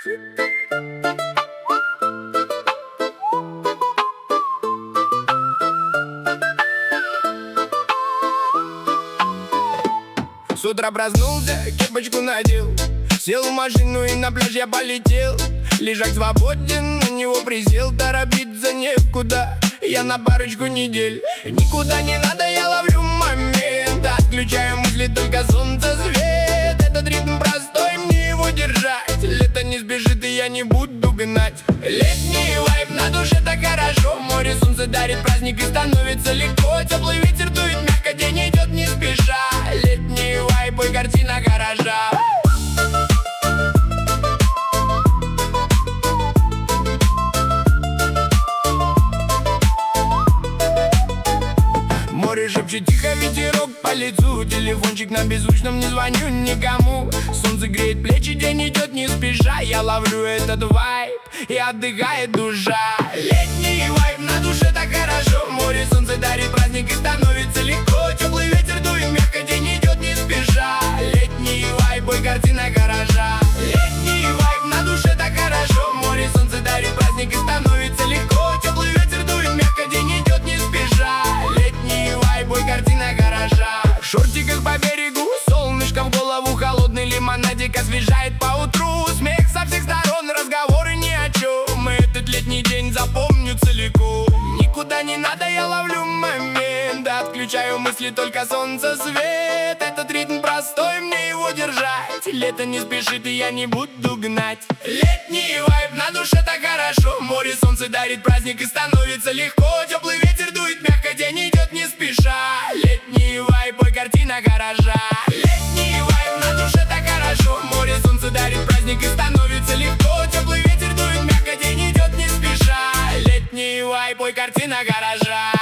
С утра проснулся, кепочку надел, сел в машину и на пляж я полетел. Лежак свободен, на него присел, торопиться некуда, я на парочку недель. Никуда не надо, я ловлю момент, отключаю мысли, только солнце свет. Этот ритм простой, мне его держать. Лето не спешит, и я не буду гнать. Летний вайб, на душе так хорошо. Море, солнце дарит праздник, и становится легко. Теплый ветер дует мягко, день идет не спеша. Летний вайб и картина гаража. Море шепчет тихо, ветерок по лицу. Телефончик на беззвучном, не звоню никому. Солнце греет плечи, день идет не спеша. Я ловлю этот вайб, и отдыхает душа. Летний вайб, на душе так хорошо. Море, солнце дарит праздник, и становится легко. Теплый ветер дует мягко, день идет не спеша. Летний вайб и картина гаража. Летний вайб, на душе так хорошо. Море, солнце дарит праздник, и становится легко. Теплый ветер дует мягко, день идет не спеша. Летний вайб и картина гаража. В шортиках по берегу, солнышко в голову, холодный лимонадик освежает по утру. Смех со всех сторон, разговоры ни о чем. Этот летний день запомню целиком. Никуда не надо, я ловлю момент, отключаю мысли, только солнце свет. Этот ритм простой, мне его держать. Лето не спешит, и я не буду гнать. Летний вайб, на душе так хорошо. Море, солнце дарит праздник, и становится легко. Теплый ветер дует мягко, день идет не спеша. Летний вайб и картина гаража. Летний вайб, на душе так хорошо. Море, солнце дарит праздник, и становится легко. Теплый ветер дует мягко, день идет не спеша. Летний вайб и картина гаража.